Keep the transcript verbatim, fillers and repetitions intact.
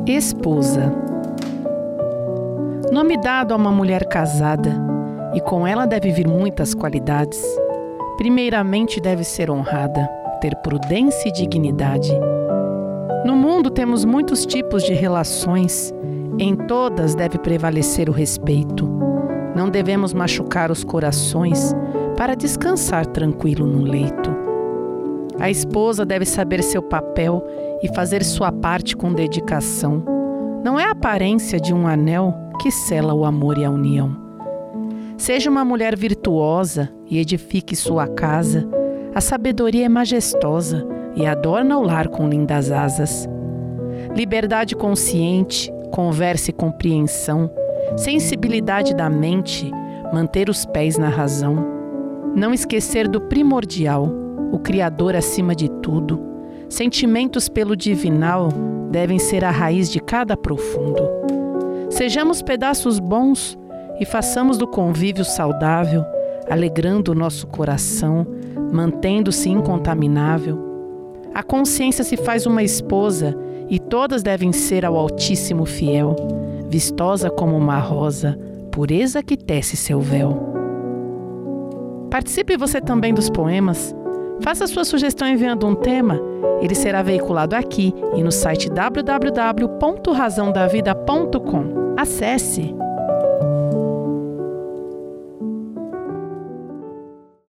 Esposa. Nome dado a uma mulher casada, e com ela deve vir muitas qualidades. Primeiramente deve ser honrada, ter prudência e dignidade. No mundo temos muitos tipos de relações, em todas deve prevalecer o respeito. Não devemos machucar os corações para descansar tranquilo no leito. A esposa deve saber seu papel e fazer sua parte com dedicação. Não é a aparência de um anel que sela o amor e a união. Seja uma mulher virtuosa e edifique sua casa. A sabedoria é majestosa e adorna o lar com lindas asas. Liberdade consciente, conversa e compreensão, sensibilidade da mente, manter os pés na razão. Não esquecer do primordial, o Criador acima de tudo. Sentimentos pelo divinal devem ser a raiz de cada profundo. Sejamos pedaços bons e façamos do convívio saudável, alegrando o nosso coração, mantendo-se incontaminável. A consciência se faz uma esposa e todas devem ser ao Altíssimo fiel, vistosa como uma rosa, pureza que tece seu véu. Participe você também dos poemas. Faça sua sugestão enviando um tema. Ele será veiculado aqui e no site w w w ponto razão da vida ponto com. Acesse!